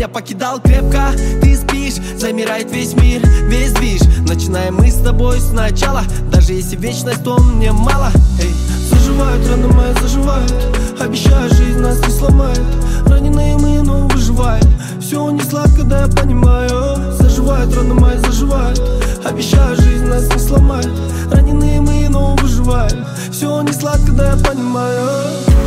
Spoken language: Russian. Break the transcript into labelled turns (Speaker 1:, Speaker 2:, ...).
Speaker 1: меня покидал крепко. Ты спишь, замирает весь мир, весь движ. Начинаем мы с тобой сначала, даже если вечность, то мне мало. Эй, заживают раны мои, заживают. Обещаю, жизнь нас не сломает. Раненые мы, но выживаем. Все не сладко, да я понимаю. Заживают раны мои, заживают. Обещаю, жизнь нас не сломает. Раненые мы, но выживаем. Все не сладко, да я понимаю.